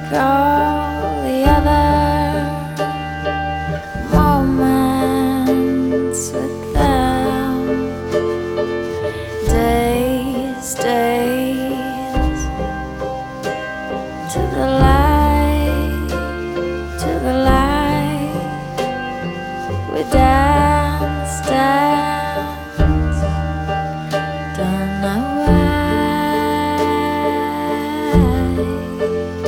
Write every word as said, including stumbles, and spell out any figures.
all the other moments with them. Days, days to the last.